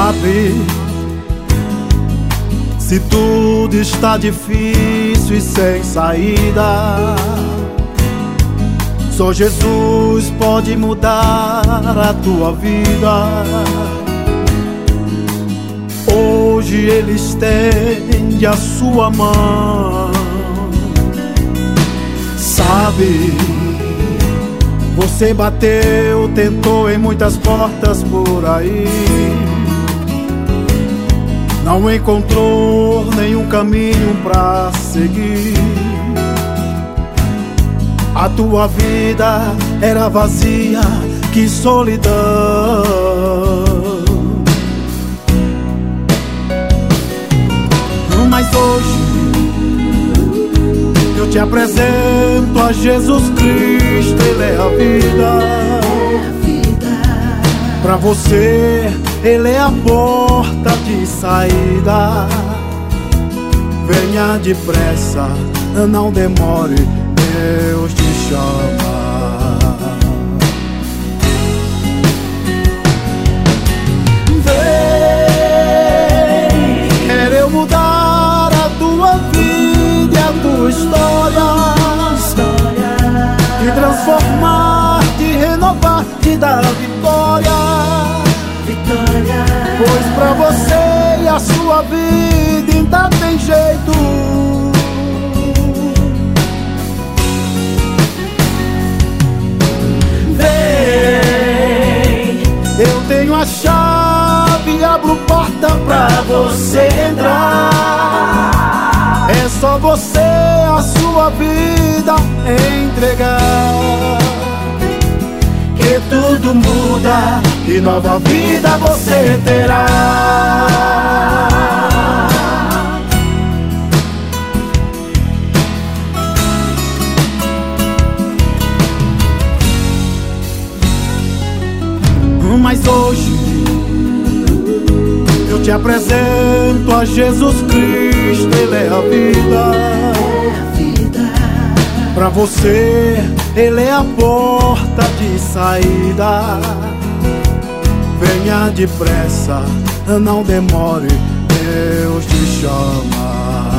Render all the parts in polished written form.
Sabe, se tudo está difícil e sem saída, só Jesus pode mudar a tua vida. Hoje Ele estende a sua mão. Sabe, você bateu, tentou em muitas portas por aí, não encontrou nenhum caminho pra seguir. A tua vida era vazia, que solidão. Mas hoje eu te apresento a Jesus Cristo, Ele é a vida. Pra você, Ele é a porta de saída. Venha depressa, não demore, Deus te chama. Vem, quero eu mudar a tua vida e a tua história, e transformar-te, renovar-te da vitória. Pois pra você e a sua vida ainda tem jeito. Vem, eu tenho a chave, abro porta pra você entrar. É só você a sua vida entregar, que tudo muda e nova vida você terá. Mas hoje eu te apresento a Jesus Cristo, Ele é a vida. Pra você, Ele é a porta de saída. Venha depressa, não demore, Deus te chama.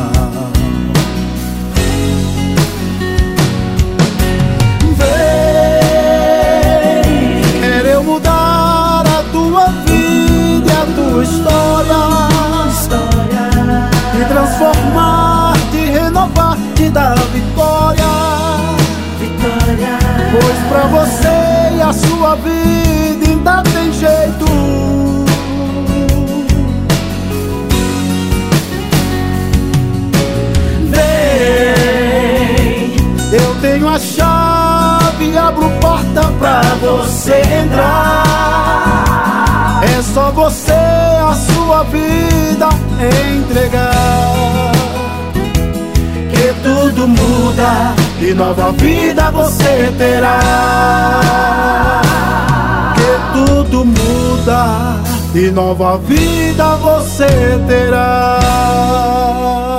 Vem, quero eu mudar a tua vida e a tua história, e transformar-te, renovar-te da vitória. Pois pra você e a sua vida ainda tem jeito. Vem, eu tenho a chave, abro porta pra você entrar. É só você a sua vida entregar, que tudo muda e nova vida você terá. Que tudo muda e nova vida você terá.